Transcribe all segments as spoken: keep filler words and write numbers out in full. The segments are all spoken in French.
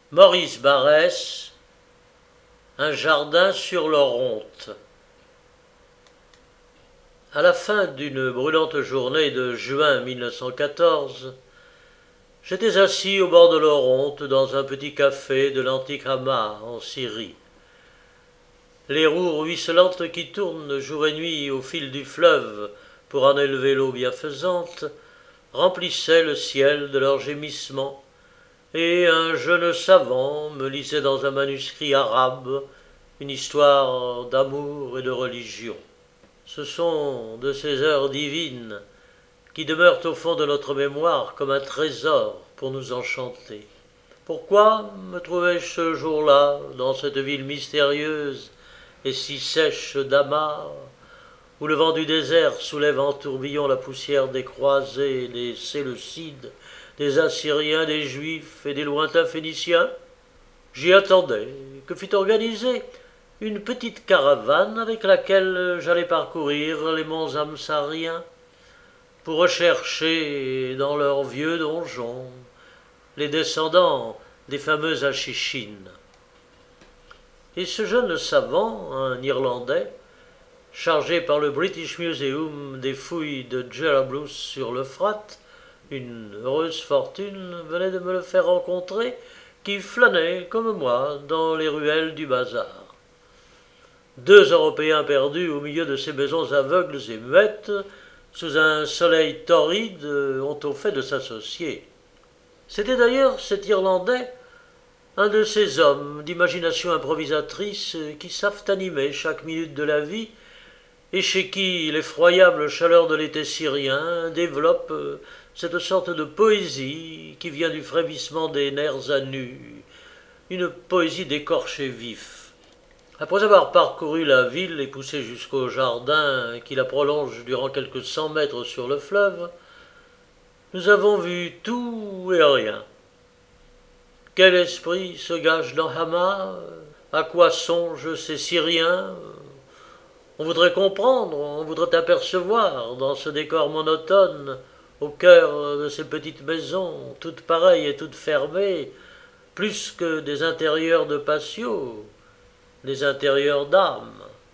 Maurice Barrès, un jardin sur l'Oronte. À la fin d'une brûlante journée de juin mille neuf cent quatorze, j'étais assis au bord de l'Oronte dans un petit café de l'antique Hama en Syrie. Les roues ruisselantes qui tournent jour et nuit au fil du fleuve pour en élever l'eau bienfaisante remplissaient le ciel de leurs gémissements, et un jeune savant me lisait dans un manuscrit arabe une histoire d'amour et de religion. Ce sont de ces heures divines qui demeurent au fond de notre mémoire comme un trésor pour nous enchanter. Pourquoi me trouvais-je ce jour-là dans cette ville mystérieuse et si sèche d'Hama, où le vent du désert soulève en tourbillon la poussière des croisés, des Séleucides, des Assyriens, des Juifs et des lointains Phéniciens? J'y attendais que fût organisée une petite caravane avec laquelle j'allais parcourir les monts Amsariens pour rechercher dans leurs vieux donjons les descendants des fameux Achichines. Et ce jeune savant, un Irlandais, chargé par le British Museum des fouilles de Jerablus sur l'Euphrate, une heureuse fortune venait de me le faire rencontrer, qui flânait, comme moi, dans les ruelles du bazar. Deux Européens perdus au milieu de ces maisons aveugles et muettes, sous un soleil torride, ont au fait de s'associer. C'était d'ailleurs cet Irlandais, un de ces hommes d'imagination improvisatrice qui savent animer chaque minute de la vie et chez qui l'effroyable chaleur de l'été syrien développe cette sorte de poésie qui vient du frémissement des nerfs à nu, une poésie d'écorché vif. Après avoir parcouru la ville et poussé jusqu'au jardin qui la prolonge durant quelques cent mètres sur le fleuve, nous avons vu tout et rien. Quel esprit se gâche dans Hama? À quoi songent ces Syriens? On voudrait comprendre, on voudrait apercevoir dans ce décor monotone, au cœur de ces petites maisons, toutes pareilles et toutes fermées, plus que des intérieurs de patio, des intérieurs d'âme.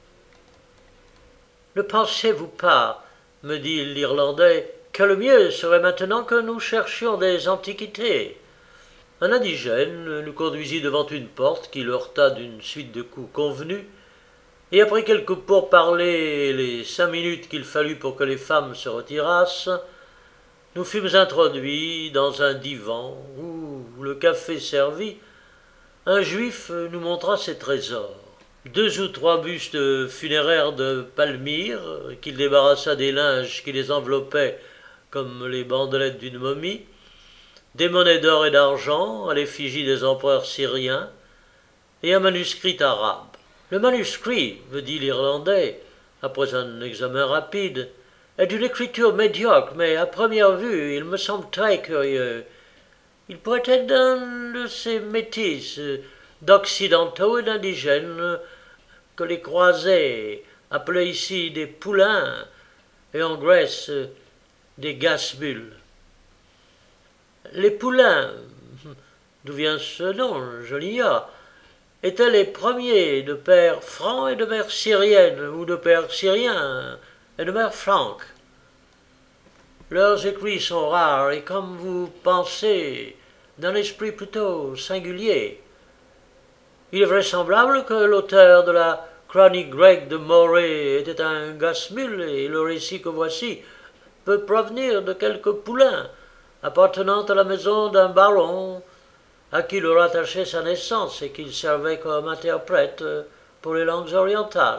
Ne pensez-vous pas, me dit l'Irlandais, que le mieux serait maintenant que nous cherchions des antiquités? Un indigène nous conduisit devant une porte qui le heurta d'une suite de coups convenus, et après quelques pourparlers, les cinq minutes qu'il fallut pour que les femmes se retirassent, nous fûmes introduits dans un divan où, le café servi, un juif nous montra ses trésors. Deux ou trois bustes funéraires de Palmyre, qu'il débarrassa des linges qui les enveloppaient comme les bandelettes d'une momie, des monnaies d'or et d'argent à l'effigie des empereurs syriens, et un manuscrit arabe. Le manuscrit, me dit l'Irlandais, après un examen rapide, est d'une écriture médiocre, mais à première vue, il me semble très curieux. Il pourrait être d'un de ces métis d'occidentaux et d'indigènes que les croisés appelaient ici des poulains et en Grèce des gasmules. Les poulains, d'où vient ce nom, je l'ignore, étaient les premiers de père franc et de mère syrienne, ou de père syrien et de mère franque. Leurs écrits sont rares et, comme vous pensez, d'un esprit plutôt singulier. Il est vraisemblable que l'auteur de la chronique grecque de Morée était un gasmule, et le récit que voici peut provenir de quelques poulains appartenant à la maison d'un baron à qui le rattachait sa naissance et qu'il servait comme interprète pour les langues orientales.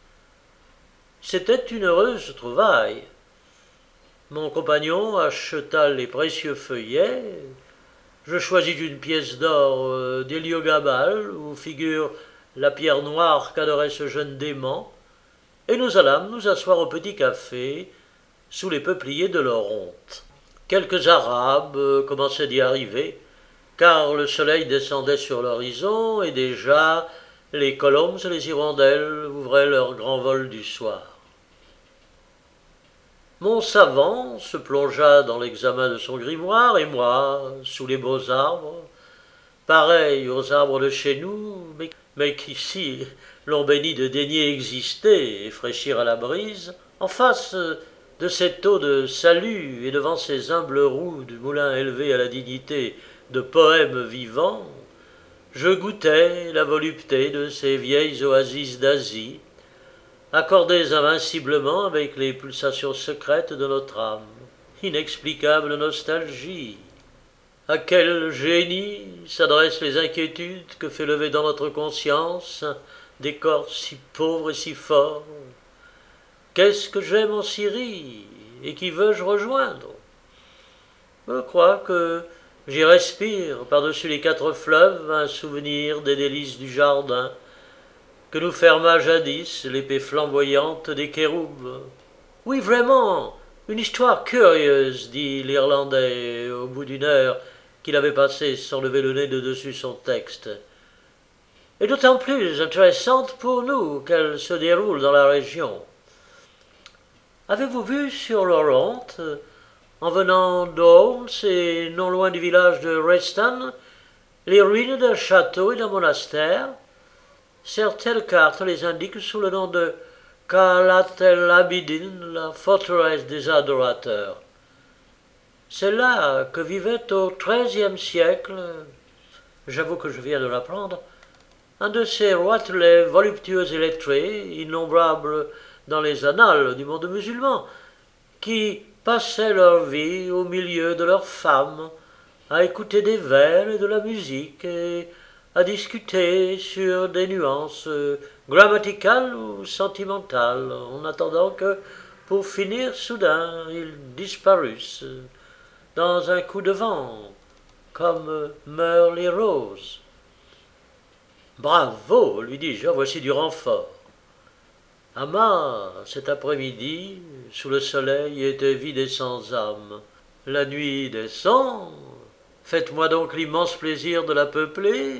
C'était une heureuse trouvaille. Mon compagnon acheta les précieux feuillets. Je choisis une pièce d'or d'Héliogabale où figure la pierre noire qu'adorait ce jeune dément, et nous allâmes nous asseoir au petit café sous les peupliers de l'Oronte. Quelques Arabes commençaient d'y arriver, car le soleil descendait sur l'horizon et déjà les colombes et les hirondelles ouvraient leur grand vol du soir. Mon savant se plongea dans l'examen de son grimoire et moi, sous les beaux arbres, pareils aux arbres de chez nous, mais, mais qu'ici l'on bénit de daigner exister et fraîchir à la brise, en face de cette eau de salut et devant ces humbles roues du moulin élevé à la dignité de poèmes vivants, je goûtais la volupté de ces vieilles oasis d'Asie, accordées invinciblement avec les pulsations secrètes de notre âme. Inexplicable nostalgie. À quel génie s'adressent les inquiétudes que fait lever dans notre conscience des corps si pauvres et si forts? Qu'est-ce que j'aime en Syrie et qui veux-je rejoindre? Je crois que j'y respire par-dessus les quatre fleuves un souvenir des délices du jardin que nous ferma jadis l'épée flamboyante des kéroubes. Oui, vraiment, une histoire curieuse, dit l'Irlandais au bout d'une heure qu'il avait passé sans lever le nez de dessus son texte. Et d'autant plus intéressante pour nous qu'elle se déroule dans la région. Avez-vous vu sur l'Oronte, en venant d'Holmes et non loin du village de Reston, les ruines d'un château et d'un monastère? Certaines cartes les indiquent sous le nom de Calat el Abidin, la forteresse des adorateurs. C'est là que vivait au treizième siècle, j'avoue que je viens de l'apprendre, un de ces roitelets voluptueux et lettrés, innombrables dans les annales du monde musulman, qui passaient leur vie au milieu de leurs femmes, à écouter des vers et de la musique, et à discuter sur des nuances grammaticales ou sentimentales, en attendant que, pour finir, soudain, ils disparussent dans un coup de vent, comme meurent les roses. Bravo, lui dis-je, voici du renfort. Hama, cet après-midi, sous le soleil, était vide et sans âme. La nuit descend, faites-moi donc l'immense plaisir de la peupler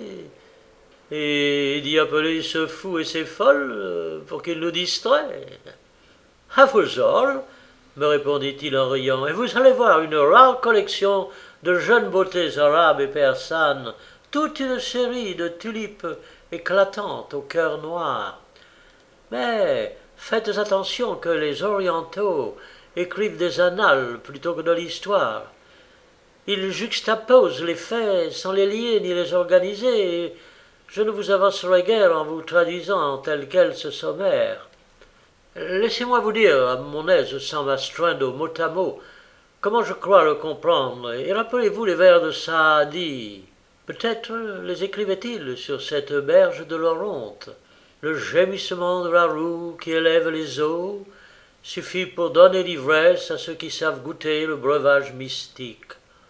et d'y appeler ce fou et ces folles pour qu'ils nous distraient. À vos ordres, me répondit-il en riant, et vous allez voir une rare collection de jeunes beautés arabes et persanes, toute une série de tulipes éclatantes au cœur noir. Mais faites attention que les orientaux écrivent des annales plutôt que de l'histoire. Ils juxtaposent les faits sans les lier ni les organiser, et je ne vous avancerai guère en vous traduisant tel quel ce sommaire. Laissez-moi vous dire, à mon aise, sans m'astreindre au mot à mot, comment je crois le comprendre, et rappelez-vous les vers de Saadi. Peut-être les écrivait-il sur cette berge de l'Oronte. Le gémissement de la roue qui élève les eaux suffit pour donner l'ivresse à ceux qui savent goûter le breuvage mystique.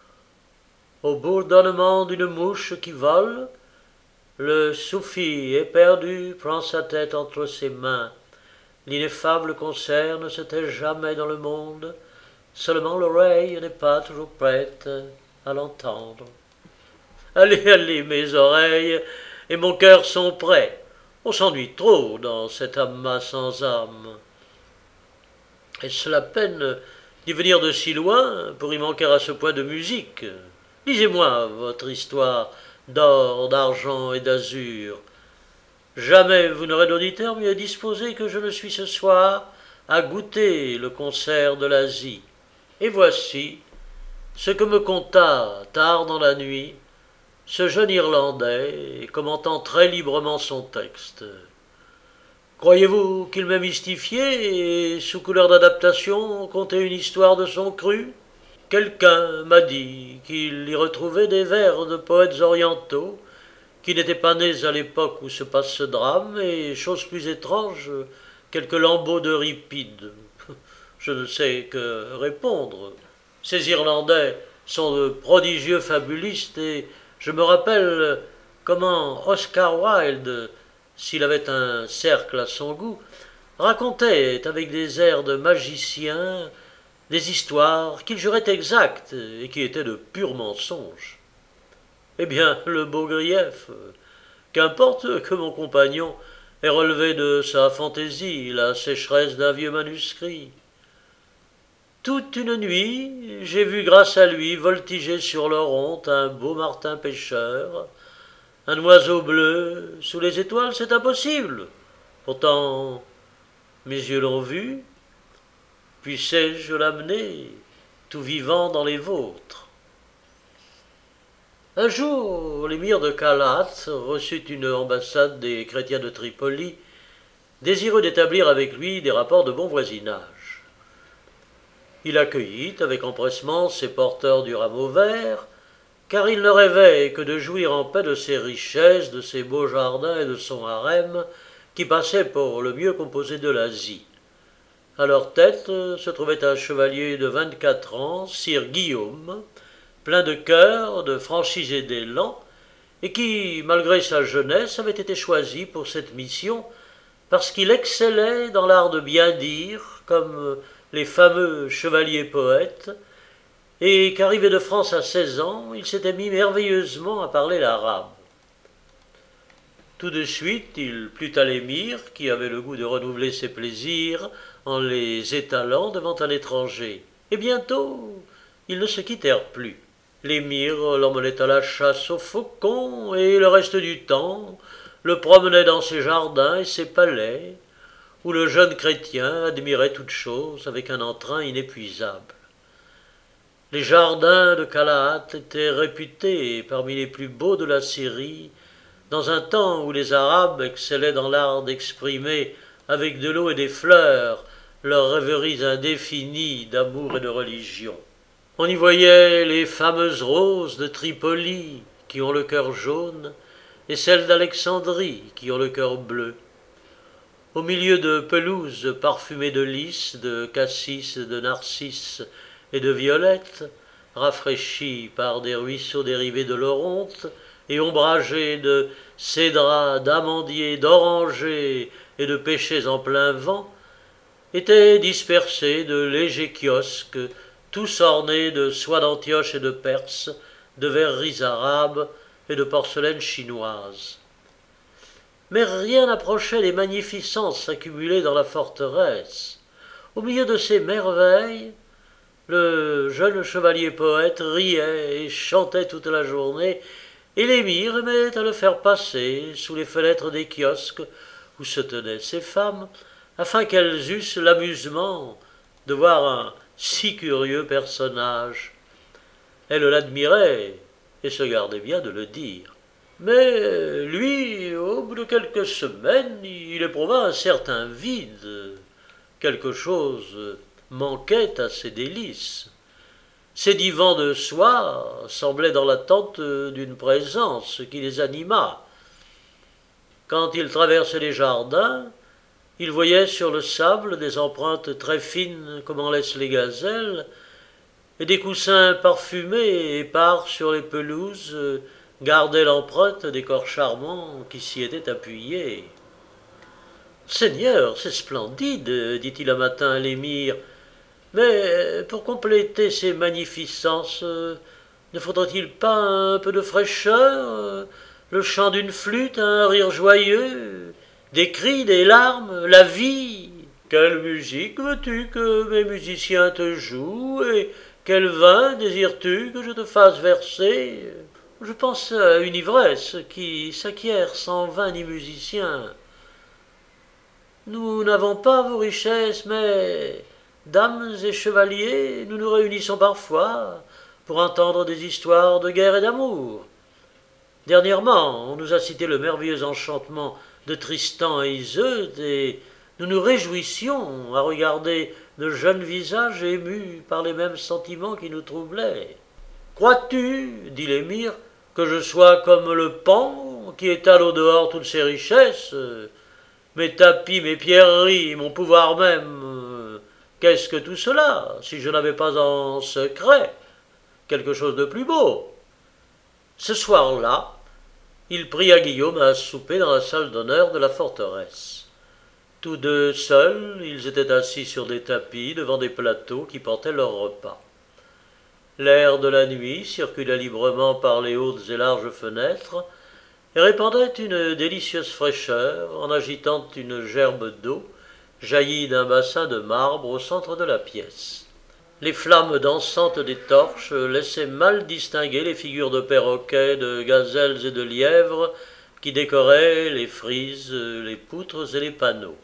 Au bourdonnement d'une mouche qui vole, le soufi éperdu prend sa tête entre ses mains. L'ineffable concert ne se tait jamais dans le monde, seulement l'oreille n'est pas toujours prête à l'entendre. Allez, allez, mes oreilles et mon cœur sont prêts. On s'ennuie trop dans cet amas sans âme. Est-ce la peine d'y venir de si loin pour y manquer à ce point de musique? Lisez-moi votre histoire d'or, d'argent et d'azur. Jamais vous n'aurez d'auditeur mieux disposé que je le suis ce soir à goûter le concert de l'Asie. Et voici ce que me conta, tard dans la nuit, ce jeune Irlandais, commentant très librement son texte. Croyez-vous qu'il m'ait mystifié et, sous couleur d'adaptation, conté une histoire de son cru? Quelqu'un m'a dit qu'il y retrouvait des vers de poètes orientaux qui n'étaient pas nés à l'époque où se passe ce drame, et, chose plus étrange, quelques lambeaux d'Euripide. Je ne sais que répondre. Ces Irlandais sont de prodigieux fabulistes, et je me rappelle comment Oscar Wilde, s'il avait un cercle à son goût, racontait avec des airs de magicien des histoires qu'il jurait exactes et qui étaient de purs mensonges. Eh bien, le beau grief, qu'importe que mon compagnon ait relevé de sa fantaisie la sécheresse d'un vieux manuscrit. Toute une nuit, j'ai vu grâce à lui voltiger sur l'Oronte un beau martin pêcheur, Un oiseau bleu sous les étoiles, c'est impossible. Pourtant, mes yeux l'ont vu, puissais-je l'amener, tout vivant dans les vôtres. Un jour, l'émir de Calat reçut une ambassade des chrétiens de Tripoli, désireux d'établir avec lui des rapports de bon voisinage. Il accueillit avec empressement ces porteurs du rameau vert, car il ne rêvait que de jouir en paix de ses richesses, de ses beaux jardins et de son harem, qui passait pour le mieux composé de l'Asie. À leur tête se trouvait un chevalier de vingt-quatre ans, sire Guillaume, plein de cœur, de franchise et d'élan, et qui, malgré sa jeunesse, avait été choisi pour cette mission parce qu'il excellait dans l'art de bien dire, comme les fameux chevaliers poètes, et qu'arrivé de France à seize ans, il s'était mis merveilleusement à parler l'arabe. Tout de suite, il plut à l'émir, qui avait le goût de renouveler ses plaisirs en les étalant devant un étranger. Et bientôt, ils ne se quittèrent plus. L'émir l'emmenait à la chasse aux faucons, et le reste du temps le promenait dans ses jardins et ses palais, où le jeune chrétien admirait toutes choses avec un entrain inépuisable. Les jardins de Calahat étaient réputés parmi les plus beaux de la Syrie, dans un temps où les Arabes excellaient dans l'art d'exprimer avec de l'eau et des fleurs leurs rêveries indéfinies d'amour et de religion. On y voyait les fameuses roses de Tripoli qui ont le cœur jaune et celles d'Alexandrie qui ont le cœur bleu. Au milieu de pelouses parfumées de lys, de cassis, de narcisses et de violettes, rafraîchies par des ruisseaux dérivés de l'Oronte et ombragées de cédrats, d'amandiers, d'orangers et de pêchers en plein vent, étaient dispersés de légers kiosques, tous ornés de soie d'Antioche et de Perse, de verreries arabes et de porcelaine chinoise. Mais rien n'approchait les magnificences accumulées dans la forteresse. Au milieu de ces merveilles, le jeune chevalier poète riait et chantait toute la journée, et l'émir aimait à le faire passer sous les fenêtres des kiosques où se tenaient ces femmes, afin qu'elles eussent l'amusement de voir un si curieux personnage. Elles l'admiraient et se gardaient bien de le dire. Mais lui, au bout de quelques semaines, il éprouva un certain vide. Quelque chose manquait à ses délices. Ces divans de soie semblaient dans l'attente d'une présence qui les anima. Quand il traversait les jardins, il voyait sur le sable des empreintes très fines comme en laissent les gazelles, et des coussins parfumés et épars sur les pelouses gardaient l'empreinte des corps charmants qui s'y étaient appuyés. « Seigneur, c'est splendide, dit-il un matin à l'émir, mais pour compléter ces magnificences, ne faudrait-il pas un peu de fraîcheur, le chant d'une flûte, un rire joyeux, des cris, des larmes, la vie? Quelle musique veux-tu que mes musiciens te jouent, et quel vin désires-tu que je te fasse verser? Je pense à une ivresse qui s'acquiert sans vin ni musicien. Nous n'avons pas vos richesses, mais, dames et chevaliers, nous nous réunissons parfois pour entendre des histoires de guerre et d'amour. Dernièrement, on nous a cité le merveilleux enchantement de Tristan et Iseut, et nous nous réjouissions à regarder de jeunes visages émus par les mêmes sentiments qui nous troublaient. « Crois-tu, dit l'émir, que je sois comme le Pan qui étale au dehors toutes ses richesses, mes tapis, mes pierreries, mon pouvoir même? Qu'est-ce que tout cela, si je n'avais pas en secret quelque chose de plus beau? » Ce soir-là, il pria Guillaume à souper dans la salle d'honneur de la forteresse. Tous deux seuls, ils étaient assis sur des tapis devant des plateaux qui portaient leur repas. L'air de la nuit circulait librement par les hautes et larges fenêtres et répandait une délicieuse fraîcheur en agitant une gerbe d'eau jaillie d'un bassin de marbre au centre de la pièce. Les flammes dansantes des torches laissaient mal distinguer les figures de perroquets, de gazelles et de lièvres qui décoraient les frises, les poutres et les panneaux.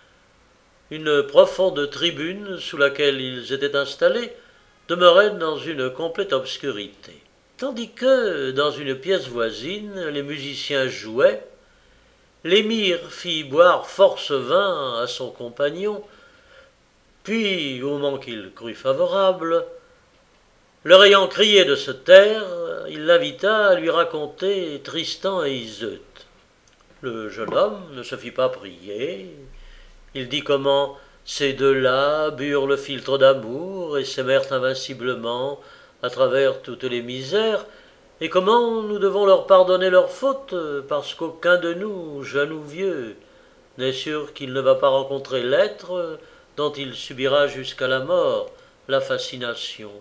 Une profonde tribune sous laquelle ils étaient installés demeurait dans une complète obscurité. Tandis que, dans une pièce voisine, les musiciens jouaient, l'émir fit boire force vin à son compagnon, puis, au moment qu'il crut favorable, leur ayant crié de se taire, il l'invita à lui raconter Tristan et Iseut. Le jeune homme ne se fit pas prier. Il dit comment ces deux-là burent le philtre d'amour et s'aimèrent invinciblement à travers toutes les misères, et comment nous devons leur pardonner leurs fautes, parce qu'aucun de nous, jeune ou vieux, n'est sûr qu'il ne va pas rencontrer l'être dont il subira jusqu'à la mort la fascination.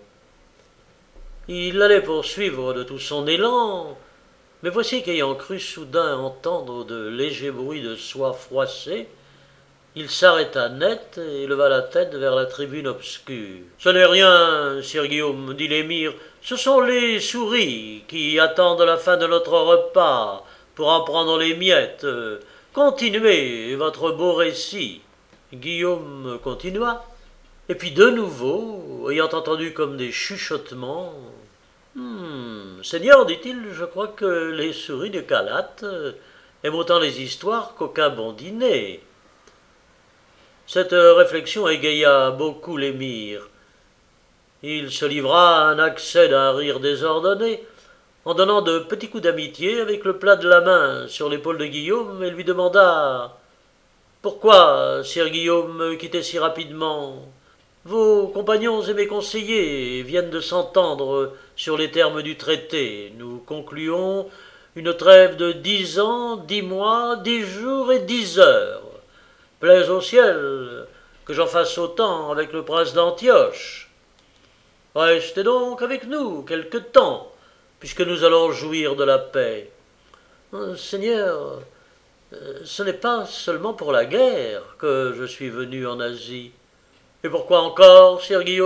Il allait poursuivre de tout son élan, mais voici qu'ayant cru soudain entendre de légers bruits de soie froissée, il s'arrêta net et leva la tête vers la tribune obscure. « Ce n'est rien, sire Guillaume, dit l'émir, ce sont les souris qui attendent la fin de notre repas pour en prendre les miettes. Continuez votre beau récit. » Guillaume continua, et puis de nouveau, ayant entendu comme des chuchotements, hmm, « Seigneur, dit-il, je crois que les souris de Calate aiment autant les histoires qu'aucun bon dîner. » Cette réflexion égaya beaucoup l'émir. Il se livra à un accès d'un rire désordonné, en donnant de petits coups d'amitié avec le plat de la main sur l'épaule de Guillaume, et lui demanda « Pourquoi, sire Guillaume, quitter si rapidement ? Vos compagnons et mes conseillers viennent de s'entendre sur les termes du traité. Nous concluons une trêve de dix ans, dix mois, dix jours et dix heures. Plaise au ciel que j'en fasse autant avec le prince d'Antioche. Restez donc avec nous quelque temps, puisque nous allons jouir de la paix. »« Seigneur, ce n'est pas seulement pour la guerre que je suis venu en Asie. »« Et pourquoi encore, sire Guillaume ? » ?»«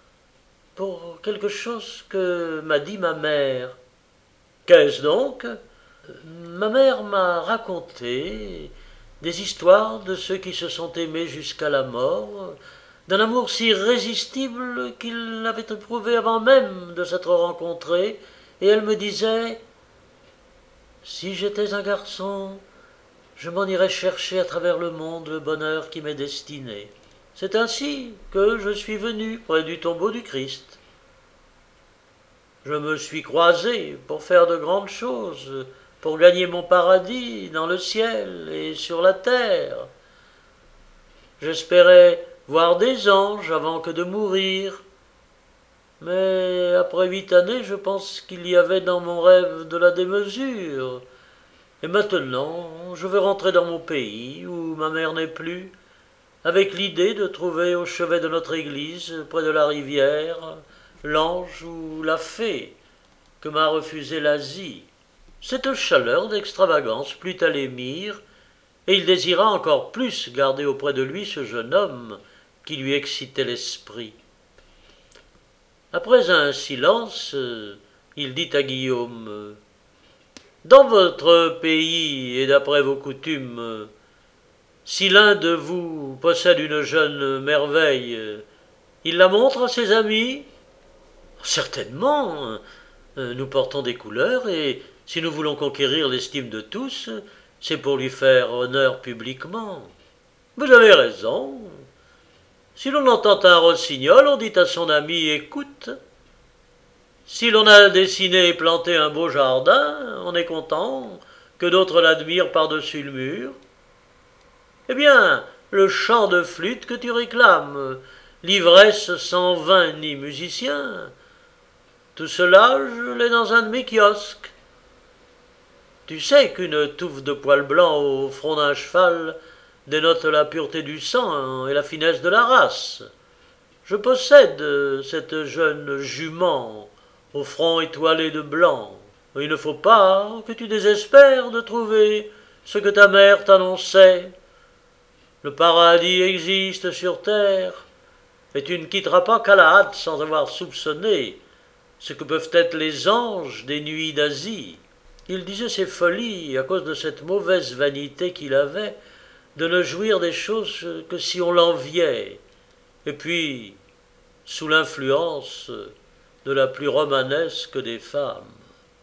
Pour quelque chose que m'a dit ma mère. »« Qu'est-ce donc ? » ?»« Ma mère m'a raconté des histoires de ceux qui se sont aimés jusqu'à la mort, d'un amour si irrésistible qu'ils l'avaient éprouvé avant même de s'être rencontrés, et elle me disait « Si j'étais un garçon, je m'en irais chercher à travers le monde le bonheur qui m'est destiné. C'est ainsi que je suis venu près du tombeau du Christ. Je me suis croisé pour faire de grandes choses, pour gagner mon paradis dans le ciel et sur la terre. J'espérais voir des anges avant que de mourir, mais après huit années, je pense qu'il y avait dans mon rêve de la démesure. Et maintenant, je veux rentrer dans mon pays, où ma mère n'est plus, avec l'idée de trouver au chevet de notre église, près de la rivière, l'ange ou la fée que m'a refusé l'Asie. » Cette chaleur d'extravagance plut à l'émir, et il désira encore plus garder auprès de lui ce jeune homme qui lui excitait l'esprit. Après un silence, il dit à Guillaume « Dans votre pays et d'après vos coutumes, si l'un de vous possède une jeune merveille, il la montre à ses amis ? » ?»« Certainement, nous portons des couleurs et si nous voulons conquérir l'estime de tous, c'est pour lui faire honneur publiquement. »« Vous avez raison. Si l'on entend un rossignol, on dit à son ami « Écoute ». Si l'on a dessiné et planté un beau jardin, on est content que d'autres l'admirent par-dessus le mur. Eh bien, le chant de flûte que tu réclames, l'ivresse sans vin ni musicien, tout cela, je l'ai dans un de mes kiosques. Tu sais qu'une touffe de poils blancs au front d'un cheval dénote la pureté du sang et la finesse de la race. Je possède cette jeune jument au front étoilé de blanc. Il ne faut pas que tu désespères de trouver ce que ta mère t'annonçait. Le paradis existe sur terre, mais tu ne quitteras pas Galahad sans avoir soupçonné ce que peuvent être les anges des nuits d'Asie. Il disait ces folies à cause de cette mauvaise vanité qu'il avait de ne jouir des choses que si on l'enviait, et puis sous l'influence de la plus romanesque des femmes.